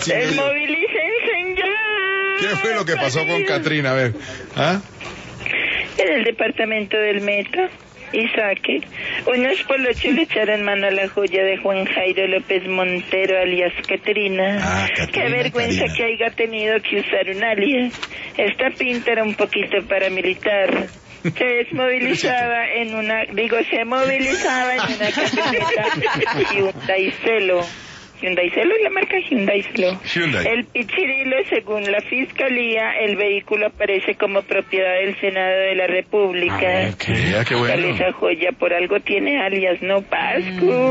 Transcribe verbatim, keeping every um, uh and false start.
Desmovilícense ya. ¿Qué fue lo que pasó con Catrina? A ver, ¿ah? En el departamento del Metro, Isaque, unos polochos le echaron mano a la joya de Juan Jairo López Montero, alias Catrina. Ah, Catrina, Qué vergüenza Karina. que haya tenido que usar un alias. Esta pinta era un poquito paramilitar. Se desmovilizaba en una, digo, se movilizaba en una camioneta Hyundai Celo. Hyundai Celo es la marca Hyundai Celo. Hyundai. El pichirilo, según la fiscalía, el vehículo aparece como propiedad del Senado de la República. Ah, qué, qué bueno. Esa joya por algo tiene alias, ¿no, Pascu?